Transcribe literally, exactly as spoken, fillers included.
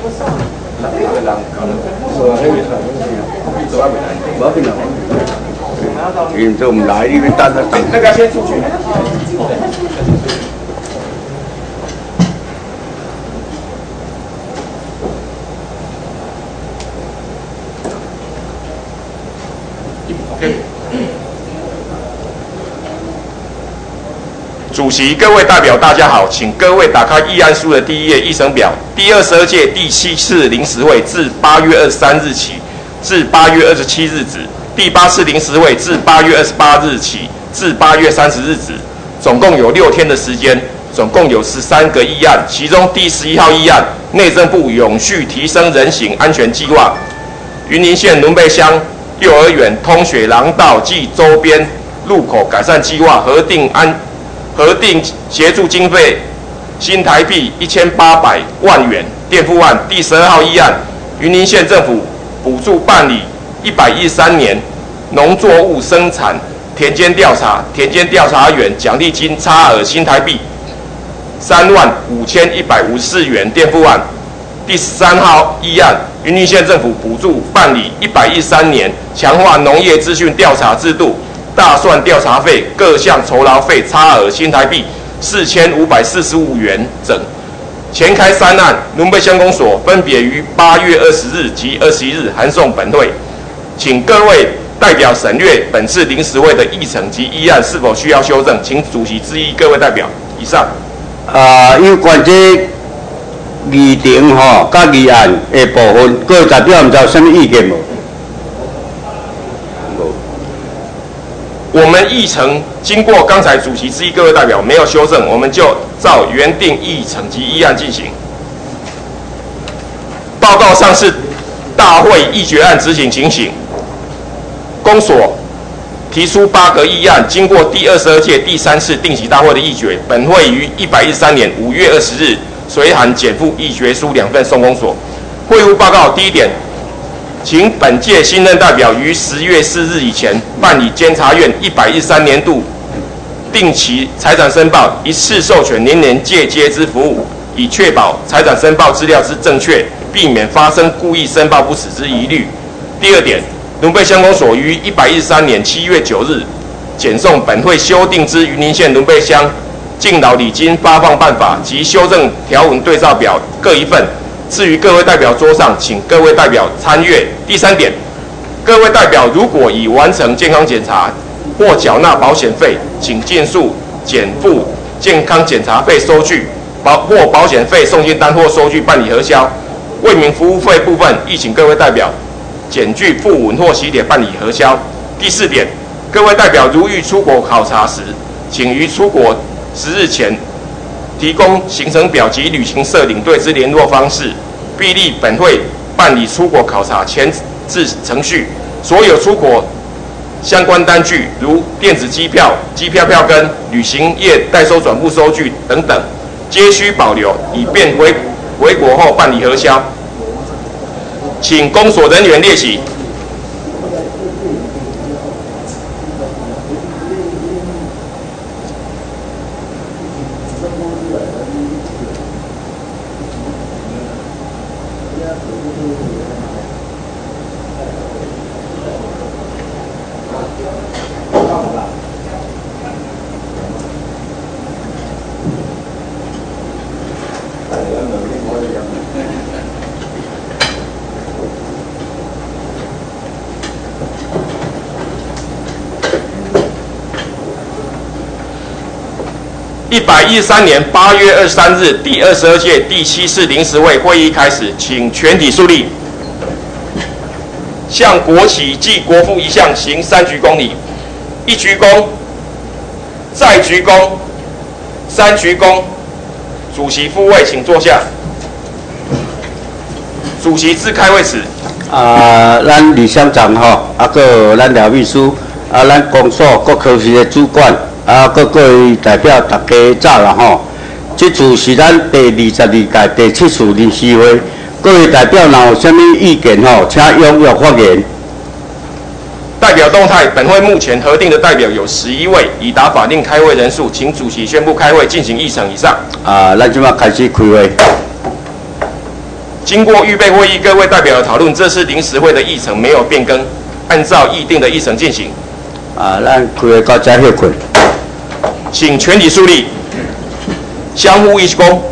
你这我们来，因为单的等那个先出去。OK。主席、各位代表，大家好，请各位打开议案书的第一页议程表。第二十二届第七次临时会自八月二十三日起至八月二十七日止。第八次临时会自八月二十八日起至八月三十日止，总共有六天的时间，总共有十三个议案。其中第十一号议案，内政部永续提升人行安全计划，云林县仑背乡幼儿园通学廊道及周边路口改善计划核定安核定协助经费新台币一千八百万元垫付案。第十二号议案，云林县政府补助办理一百一十三年农作物生产田间调查，田间调查员奖励金差额新台币三万五千一百五十四元垫付案。第十三号议案，云林县政府补助办理一百一十三年强化农业资讯调查制度大蒜调查费各项酬劳费差额新台币四千五百四十五元整。前开三案，仑背乡公所分别于八月二十日及二十一日函送本会。请各位代表审阅本次临时会的议程及议案是否需要修正，请主席质疑各位代表。以上。 啊，有关这议程吼，甲议案的部分，各位代表唔知有什么意见无？ 我们议程经过刚才主席质疑各位代表没有修正，我们就照原定议程及议案进行。报告上是大会议决案执行情形。公所提出八个议案，经过第二十二届第三次定期大会的议决，本会于一百一十三年五月二十日随函减附议决书两份送公所。会务报告第一点，请本届新任代表于十月四日以前办理监察院一百一十三年度定期财产申报一次授权年年借接之服务，以确保财产申报资料之正确，避免发生故意申报不实之疑虑。第二点，仑背乡公所于一百一十三年七月九日检送本会修订之云林县仑背乡敬老礼金发放办法及修正条文对照表各一份，置于各位代表桌上，请各位代表参阅。第三点，各位代表如果已完成健康检查或缴纳保险费，请尽速减附健康检查费收据保或保险费送金单或收据办理核销。为民服务费部分，亦请各位代表检具附文或喜帖办理核销。第四点，各位代表如欲出国考察时，请于出国十日前提供行程表及旅行社领队之联络方式，必立本会办理出国考察前置程序。所有出国相关单据，如电子机票、机票票根、旅行业代收转付收据等等，皆需保留，以便回回国后办理核销。请公所人员列席。一百一十三年八月二十三日，第二十二届第七次临时会会议开始，请全体肃立，向国旗暨国父遗像行三鞠躬礼。一鞠躬，再鞠躬，三鞠躬。主席复位，请坐下。主席自开会时。 啊，咱李乡长吼，啊，个咱廖秘书，啊，咱公所各科室的主管。啊，各各位代表，大家早啦吼！这次是咱第二十二届第七次临时会，各位代表若有啥物意见吼，请踊跃发言。 代表动态，本会目前核定的代表有十一位，已达法定开会人数，请主席宣布开会进行议程。以上。 啊，咱即马开始开会。 经过预备会议各位代表的讨论，这次临时会的议程没有变更，按照议定的议程进行。 啊，咱开会到这休困。 请全体肃立，相互一鞠躬。